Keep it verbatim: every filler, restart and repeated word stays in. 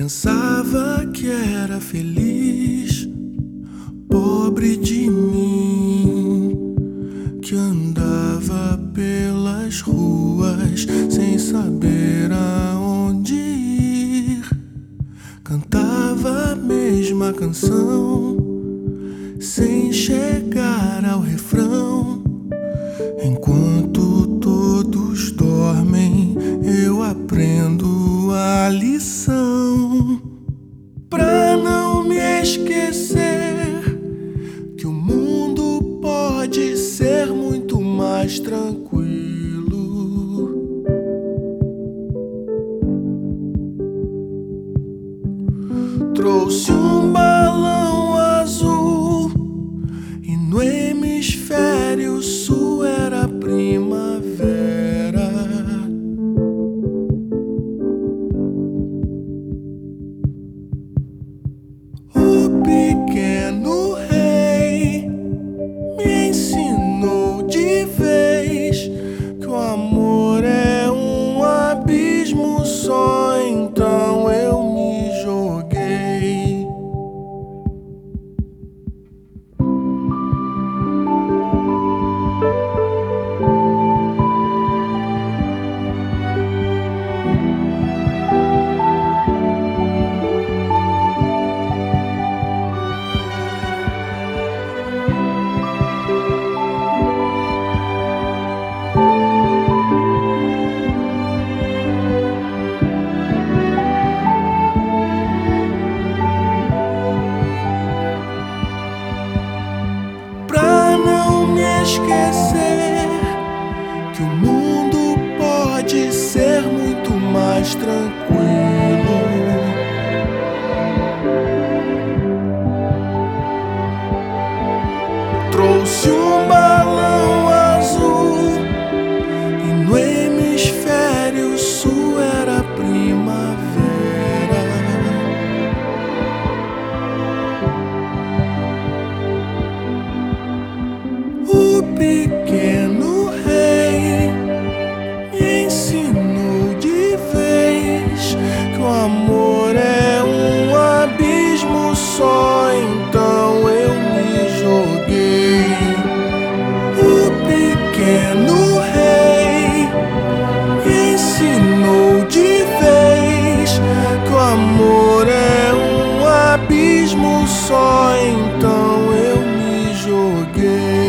Pensava que era feliz, pobre de mim, que andava pelas ruas sem saber aonde ir. Cantava a mesma canção sem chegar ao refrão. Enquanto todos dormem, eu aprendo a lição. Pra não me esquecer que o mundo pode ser muito mais tranquilo. Trouxe um balão azul e no hemisfério sul era primavera. O pequeno rei me ensinou de vez que o amor é um abismo só, então eu me joguei. Esquecer que o mundo pode ser muito mais tranquilo. Trouxe um balão azul e no hemisfério sul era primavera. O pequeno rei me ensinou de vez que o amor é um abismo só, então eu me joguei. O pequeno rei me ensinou de vez que o amor é um abismo só, então eu me joguei.